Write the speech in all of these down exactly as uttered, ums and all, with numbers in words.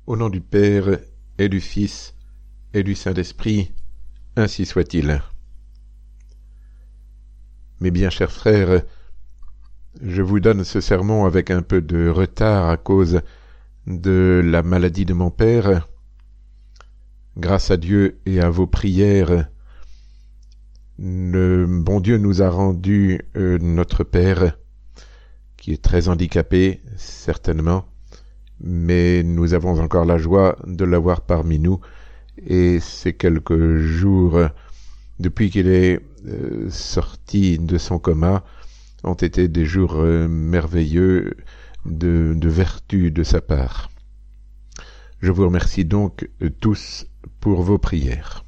Au nom du Père, et du Fils, et du Saint-Esprit, ainsi soit-il. Mes bien chers frères, je vous donne ce sermon avec un peu de retard à cause de la maladie de mon père. Grâce à Dieu et à vos prières, le bon Dieu nous a rendu euh, notre père, qui est très handicapé, certainement, mais nous avons encore la joie de l'avoir parmi nous, et ces quelques jours, depuis qu'il est euh, sorti de son coma, ont été des jours euh, merveilleux de, de vertu de sa part. Je vous remercie donc euh, tous pour vos prières.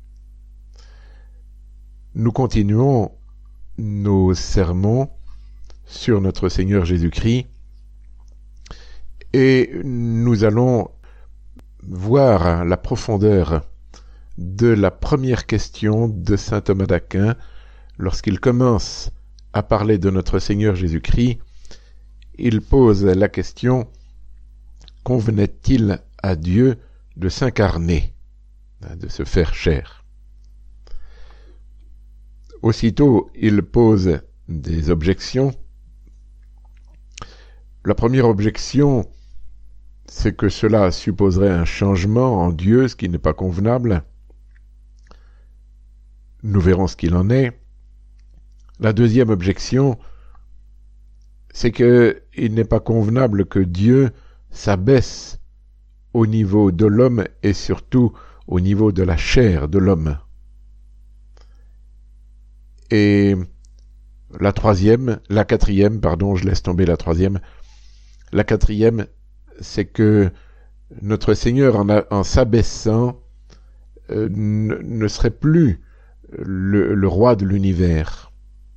Nous continuons nos sermons sur notre Seigneur Jésus-Christ et nous allons voir la profondeur de la première question de saint Thomas d'Aquin lorsqu'il commence à parler de notre Seigneur Jésus-Christ. Il pose la question: convenait-il à Dieu de s'incarner, de se faire chair? Aussitôt, il pose des objections. La première objection, c'est que cela supposerait un changement en Dieu, ce qui n'est pas convenable. Nous verrons ce qu'il en est. La deuxième objection, c'est qu'il n'est pas convenable que Dieu s'abaisse au niveau de l'homme et surtout au niveau de la chair de l'homme. Et la troisième, la quatrième, pardon, je laisse tomber la troisième. La quatrième, c'est que notre Seigneur, en, a, en s'abaissant, euh, ne, ne serait plus le, le roi de l'univers.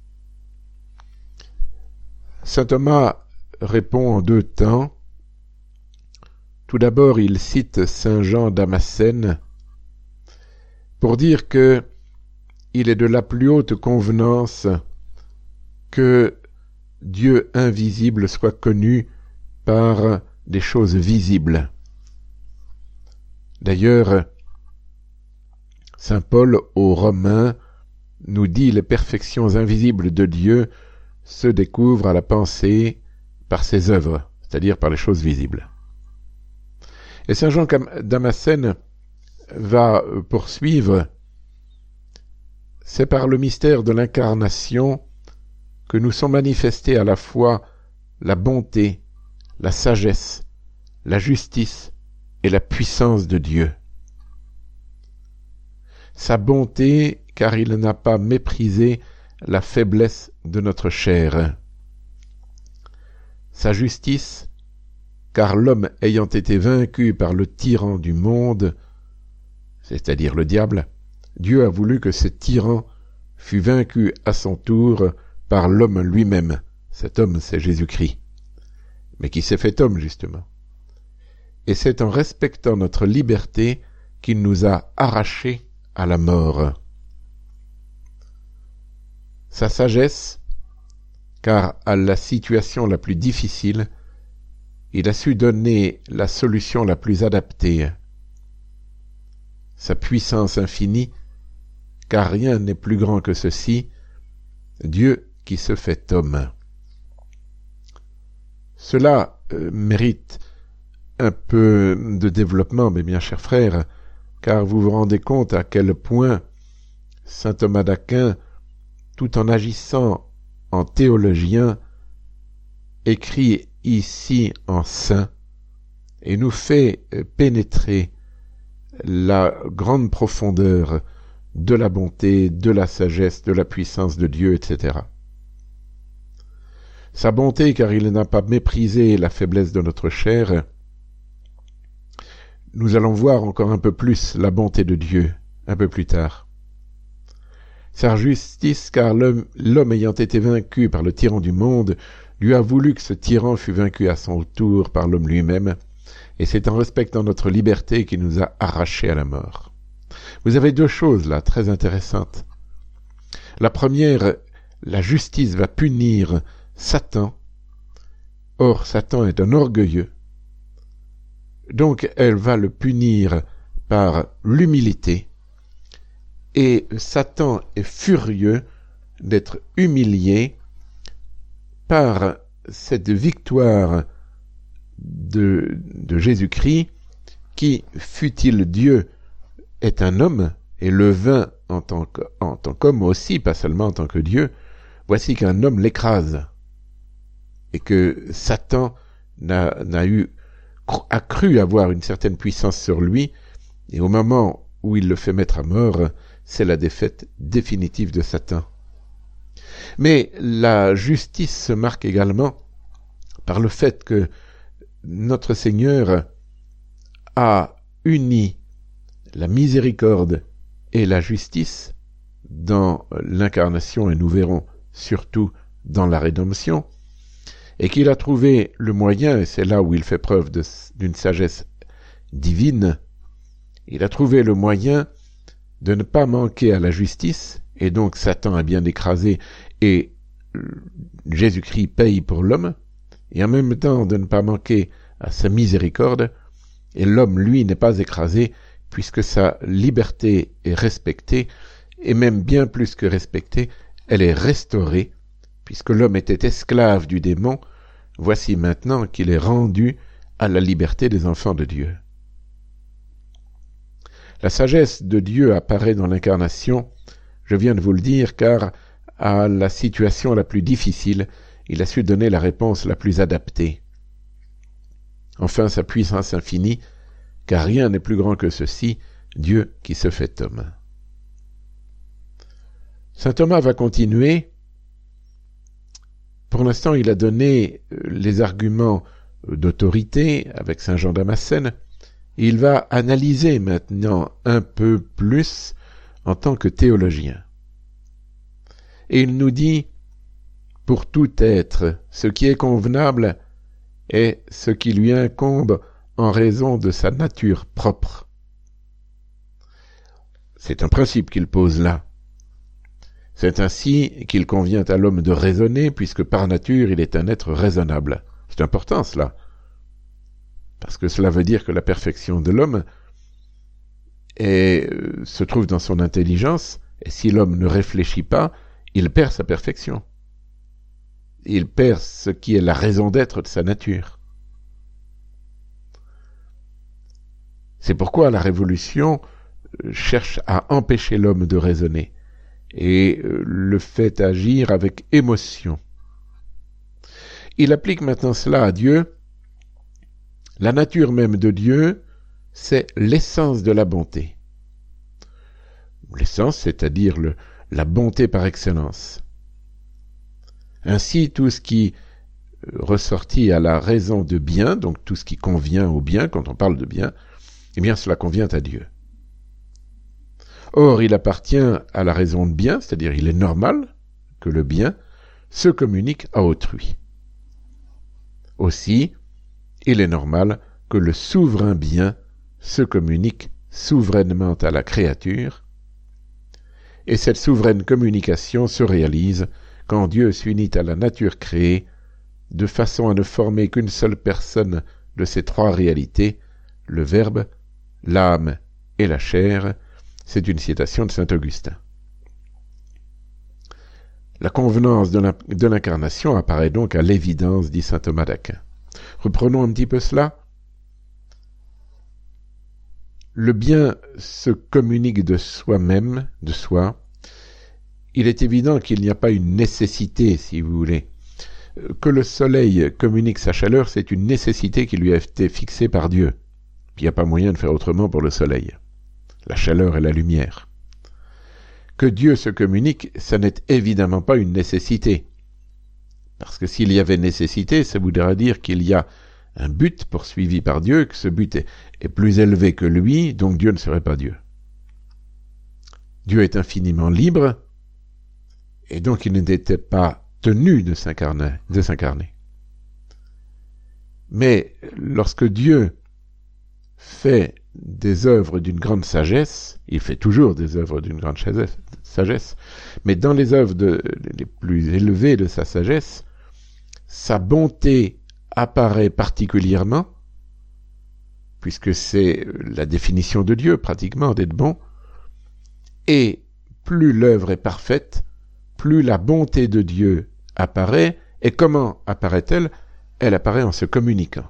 Saint Thomas répond en deux temps. Tout d'abord, il cite saint Jean Damascène pour dire que il est de la plus haute convenance que Dieu invisible soit connu par des choses visibles. D'ailleurs, saint Paul aux Romains nous dit: les perfections invisibles de Dieu se découvrent à la pensée par ses œuvres, c'est-à-dire par les choses visibles. Et saint Jean Damascène va poursuivre: c'est par le mystère de l'incarnation que nous sont manifestés à la fois la bonté, la sagesse, la justice et la puissance de Dieu. Sa bonté, car il n'a pas méprisé la faiblesse de notre chair. Sa justice, car l'homme ayant été vaincu par le tyran du monde, c'est-à-dire le diable, Dieu a voulu que ce tyran fût vaincu à son tour par l'homme lui-même. Cet homme, c'est Jésus-Christ, mais qui s'est fait homme, justement. Et c'est en respectant notre liberté qu'il nous a arrachés à la mort. Sa sagesse, car à la situation la plus difficile, il a su donner la solution la plus adaptée. Sa puissance infinie, car rien n'est plus grand que ceci, Dieu qui se fait homme. Cela euh, mérite un peu de développement, mes bien chers frères, car vous vous rendez compte à quel point saint Thomas d'Aquin, tout en agissant en théologien, écrit ici en saint et nous fait pénétrer la grande profondeur de la bonté, de la sagesse, de la puissance de Dieu, et cetera. Sa bonté, car il n'a pas méprisé la faiblesse de notre chair. Nous allons voir encore un peu plus la bonté de Dieu, un peu plus tard. Sa justice, car l'homme, l'homme ayant été vaincu par le tyran du monde, Dieu a voulu que ce tyran fût vaincu à son tour par l'homme lui-même, et c'est en respectant notre liberté qu'il nous a arrachés à la mort. Vous avez deux choses là, très intéressantes. La première, la justice va punir Satan. Or, Satan est un orgueilleux. Donc elle va le punir par l'humilité, et Satan est furieux d'être humilié par cette victoire de, de Jésus-Christ, qui, fût-il Dieu, est un homme, et le vint en tant que, en tant qu'homme aussi, pas seulement en tant que Dieu. Voici qu'un homme l'écrase, et que Satan n'a, n'a eu, a cru avoir une certaine puissance sur lui, et au moment où il le fait mettre à mort, c'est la défaite définitive de Satan. Mais la justice se marque également par le fait que notre Seigneur a uni la miséricorde et la justice dans l'incarnation, et nous verrons surtout dans la rédemption, et qu'il a trouvé le moyen, et c'est là où il fait preuve de, d'une sagesse divine, il a trouvé le moyen de ne pas manquer à la justice, et donc Satan a bien écrasé, et Jésus-Christ paye pour l'homme, et en même temps de ne pas manquer à sa miséricorde, et l'homme, lui, n'est pas écrasé, puisque sa liberté est respectée, et même bien plus que respectée, elle est restaurée, puisque l'homme était esclave du démon, voici maintenant qu'il est rendu à la liberté des enfants de Dieu. La sagesse de Dieu apparaît dans l'incarnation, je viens de vous le dire, car à la situation la plus difficile, il a su donner la réponse la plus adaptée. Enfin, sa puissance infinie, car rien n'est plus grand que ceci, Dieu qui se fait homme. Saint Thomas va continuer. Pour l'instant, il a donné les arguments d'autorité avec Saint Jean Damascène. Il va analyser maintenant un peu plus en tant que théologien. Et il nous dit, pour tout être, ce qui est convenable est ce qui lui incombe en raison de sa nature propre. C'est un principe qu'il pose là. C'est ainsi qu'il convient à l'homme de raisonner, puisque par nature il est un être raisonnable. C'est important cela, parce que cela veut dire que la perfection de l'homme est, euh, se trouve dans son intelligence, et si l'homme ne réfléchit pas, il perd sa perfection. Il perd ce qui est la raison d'être de sa nature. C'est pourquoi la Révolution cherche à empêcher l'homme de raisonner et le fait agir avec émotion. Il applique maintenant cela à Dieu. La nature même de Dieu, c'est l'essence de la bonté. L'essence, c'est-à-dire le, la bonté par excellence. Ainsi, tout ce qui ressortit à la raison de bien, donc tout ce qui convient au bien, quand on parle de bien, eh bien cela convient à Dieu. Or, il appartient à la raison de bien, c'est-à-dire il est normal que le bien se communique à autrui. Aussi, il est normal que le souverain bien se communique souverainement à la créature, et cette souveraine communication se réalise quand Dieu s'unit à la nature créée, de façon à ne former qu'une seule personne de ces trois réalités, le Verbe, l'âme et la chair. C'est une citation de saint Augustin. La convenance de l'incarnation apparaît donc à l'évidence, dit saint Thomas d'Aquin. Reprenons un petit peu cela. Le bien se communique de soi-même, de soi. Il est évident qu'il n'y a pas une nécessité, si vous voulez. Que le soleil communique sa chaleur, c'est une nécessité qui lui a été fixée par Dieu. Il n'y a pas moyen de faire autrement pour le soleil. La chaleur et la lumière. Que Dieu se communique, ça n'est évidemment pas une nécessité. Parce que s'il y avait nécessité, ça voudrait dire qu'il y a un but poursuivi par Dieu, que ce but est, est plus élevé que lui, donc Dieu ne serait pas Dieu. Dieu est infiniment libre, et donc il n'était pas tenu de s'incarner, de s'incarner. Mais lorsque Dieu fait des œuvres d'une grande sagesse, il fait toujours des œuvres d'une grande sagesse, mais dans les œuvres de, les plus élevées de sa sagesse, sa bonté apparaît particulièrement, puisque c'est la définition de Dieu pratiquement d'être bon, et plus l'œuvre est parfaite, plus la bonté de Dieu apparaît. Et comment apparaît-elle ? Elle apparaît en se communiquant.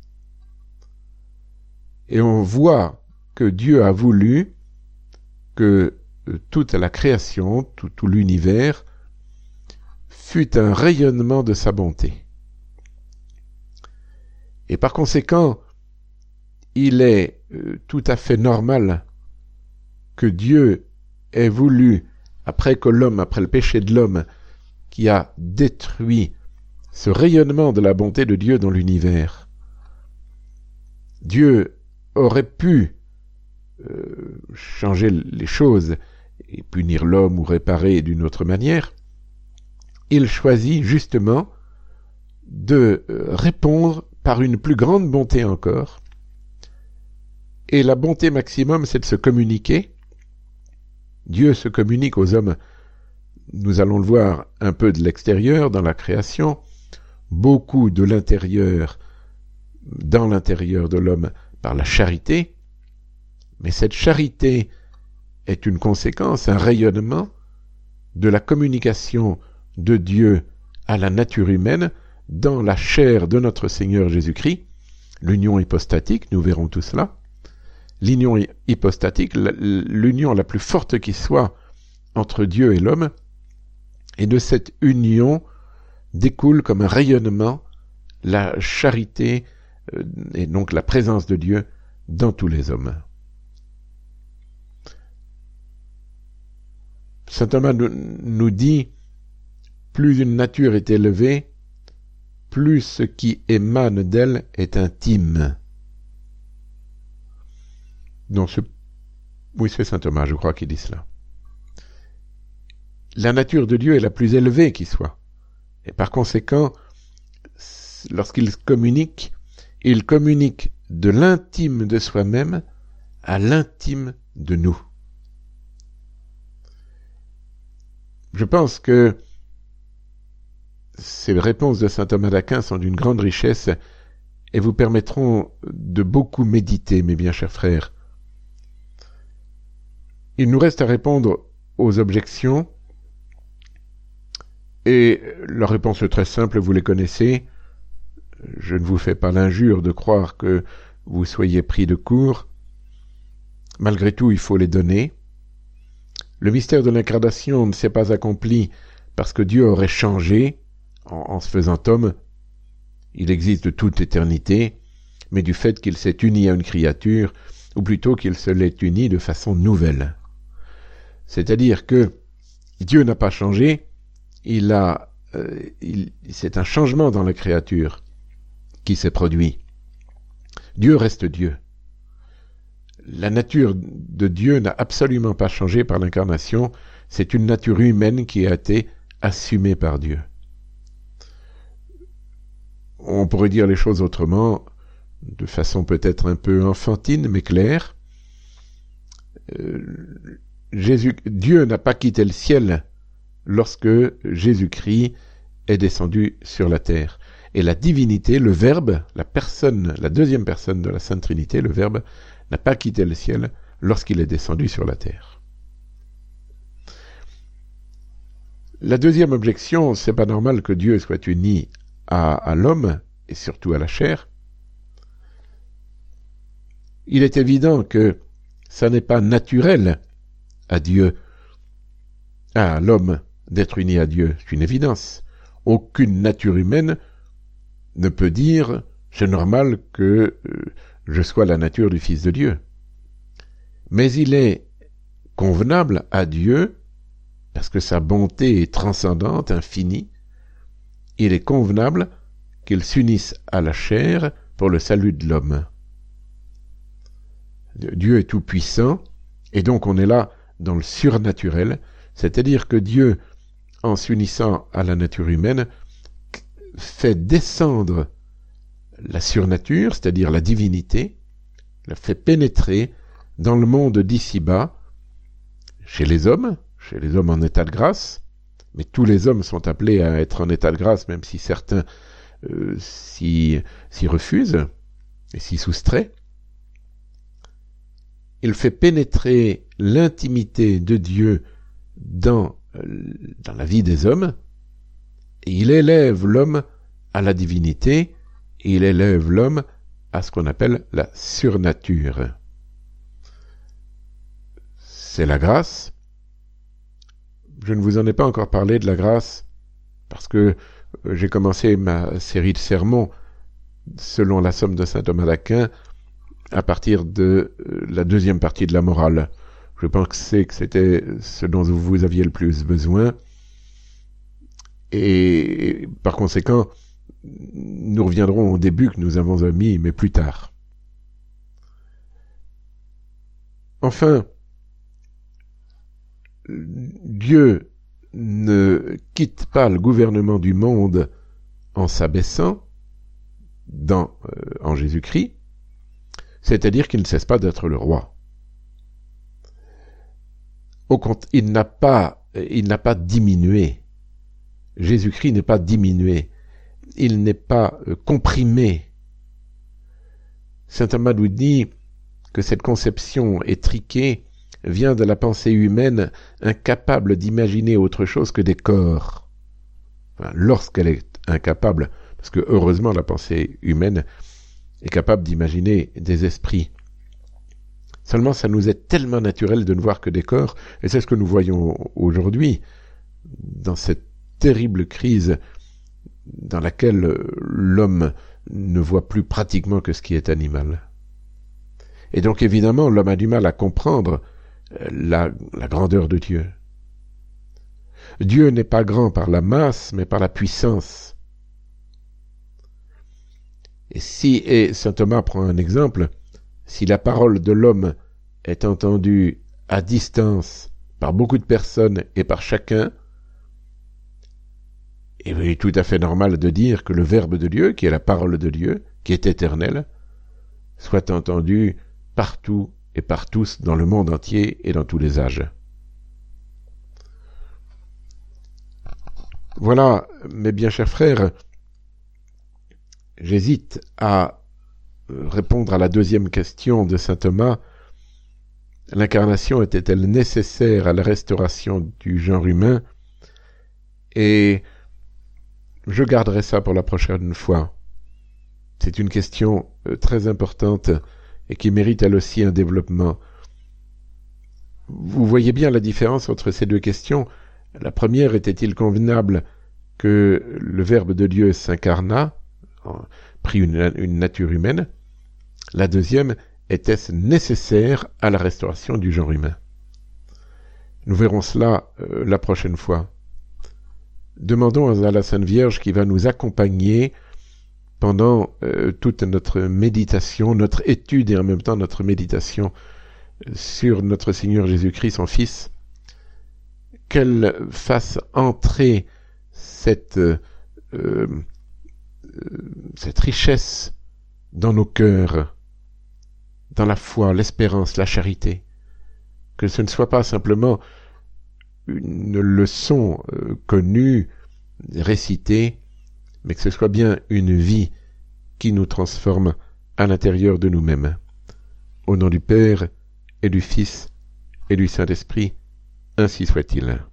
Et on voit que Dieu a voulu que toute la création, tout, tout l'univers, fût un rayonnement de sa bonté. Et par conséquent, il est euh, tout à fait normal que Dieu ait voulu, après que l'homme, après le péché de l'homme, qui a détruit ce rayonnement de la bonté de Dieu dans l'univers, Dieu aurait pu euh, changer les choses et punir l'homme ou réparer d'une autre manière. Il choisit justement de répondre par une plus grande bonté encore. Et la bonté maximum, c'est de se communiquer. Dieu se communique aux hommes. Nous allons le voir un peu de l'extérieur dans la création, beaucoup de l'intérieur, dans l'intérieur de l'homme, par la charité. Mais cette charité est une conséquence, un rayonnement de la communication de Dieu à la nature humaine dans la chair de notre Seigneur Jésus-Christ, l'union hypostatique, nous verrons tout cela. L'union hypostatique, l'union la plus forte qui soit entre Dieu et l'homme, et de cette union découle comme un rayonnement la charité et donc la présence de Dieu dans tous les hommes. Saint Thomas nous dit, plus une nature est élevée, plus ce qui émane d'elle est intime. Donc ce... Oui, c'est Saint Thomas, je crois, qui dit cela. La nature de Dieu est la plus élevée qui soit. Et par conséquent, lorsqu'il communique, il communique de l'intime de soi-même à l'intime de nous. Je pense que ces réponses de saint Thomas d'Aquin sont d'une grande richesse et vous permettront de beaucoup méditer, mes bien chers frères. Il nous reste à répondre aux objections, et la réponse est très simple, vous les connaissez. Je ne vous fais pas l'injure de croire que vous soyez pris de court. Malgré tout, il faut les donner. Le mystère de l'incarnation ne s'est pas accompli parce que Dieu aurait changé en, en se faisant homme. Il existe de toute éternité, mais du fait qu'il s'est uni à une créature, ou plutôt qu'il se l'est uni de façon nouvelle. C'est-à-dire que Dieu n'a pas changé, il a, euh, il, c'est un changement dans la créature qui s'est produit. Dieu reste Dieu. La nature de Dieu n'a absolument pas changé par l'incarnation, c'est une nature humaine qui a été assumée par Dieu. On pourrait dire les choses autrement, de façon peut-être un peu enfantine, mais claire. Euh, Jésus, Dieu n'a pas quitté le ciel lorsque Jésus-Christ est descendu sur la terre. Et la divinité, le Verbe, la personne, la deuxième personne de la Sainte Trinité, le Verbe, n'a pas quitté le ciel lorsqu'il est descendu sur la terre. La deuxième objection, c'est pas normal que Dieu soit uni à, à l'homme, et surtout à la chair. Il est évident que ça n'est pas naturel à Dieu, à l'homme, d'être uni à Dieu. C'est une évidence. Aucune nature humaine ne peut dire « c'est normal que euh, je sois la nature du Fils de Dieu ». Mais il est convenable à Dieu, parce que sa bonté est transcendante, infinie, il est convenable qu'il s'unisse à la chair pour le salut de l'homme. Dieu est tout-puissant, et donc on est là dans le surnaturel, c'est-à-dire que Dieu, en s'unissant à la nature humaine, fait descendre la surnature, c'est-à-dire la divinité, la fait pénétrer dans le monde d'ici-bas, chez les hommes, chez les hommes en état de grâce, mais tous les hommes sont appelés à être en état de grâce, même si certains euh, s'y, s'y refusent et s'y soustraient. il fait pénétrer l'intimité de Dieu dans, dans la vie des hommes, et il élève l'homme à la divinité, et il élève l'homme à ce qu'on appelle la surnature. C'est la grâce. Je ne vous en ai pas encore parlé de la grâce, parce que j'ai commencé ma série de sermons selon la somme de saint Thomas d'Aquin à partir de la deuxième partie de la morale. Je pensais que c'était ce dont vous aviez le plus besoin. Et par conséquent, nous reviendrons au début que nous avons omis, mais plus tard. Enfin, Dieu ne quitte pas le gouvernement du monde en s'abaissant dans, euh, en Jésus-Christ, c'est-à-dire qu'il ne cesse pas d'être le roi. Au contraire, il n'a pas, il n'a pas diminué. Jésus-Christ n'est pas diminué. Il n'est pas euh, comprimé. Saint Thomas nous dit que cette conception étriquée vient de la pensée humaine incapable d'imaginer autre chose que des corps. Enfin, lorsqu'elle est incapable, parce que heureusement la pensée humaine est capable d'imaginer des esprits. Seulement ça nous est tellement naturel de ne voir que des corps, et c'est ce que nous voyons aujourd'hui, dans cette terrible crise dans laquelle l'homme ne voit plus pratiquement que ce qui est animal. Et donc évidemment l'homme a du mal à comprendre La, la grandeur de Dieu. Dieu n'est pas grand par la masse, mais par la puissance. Et si, et saint Thomas prend un exemple, si la parole de l'homme est entendue à distance par beaucoup de personnes et par chacun, il est tout à fait normal de dire que le Verbe de Dieu, qui est la parole de Dieu, qui est éternelle, soit entendu partout et par tous dans le monde entier et dans tous les âges. Voilà, mes bien chers frères, j'hésite à répondre à la deuxième question de saint Thomas. L'incarnation était-elle nécessaire à la restauration du genre humain? Et je garderai ça pour la prochaine fois. C'est une question très importante et qui mérite elle aussi un développement. Vous voyez bien la différence entre ces deux questions. La première, était-il convenable que le Verbe de Dieu s'incarnât, prit une, une nature humaine? La deuxième, était-ce nécessaire à la restauration du genre humain? Nous verrons cela euh, la prochaine fois. Demandons à la Sainte Vierge qui va nous accompagner pendant euh, toute notre méditation, notre étude et en même temps notre méditation sur notre Seigneur Jésus-Christ, son Fils, qu'elle fasse entrer cette, euh, euh, cette richesse dans nos cœurs, dans la foi, l'espérance, la charité, que ce ne soit pas simplement une leçon euh, connue, récitée, mais que ce soit bien une vie qui nous transforme à l'intérieur de nous-mêmes. Au nom du Père, et du Fils, et du Saint-Esprit, ainsi soit-il.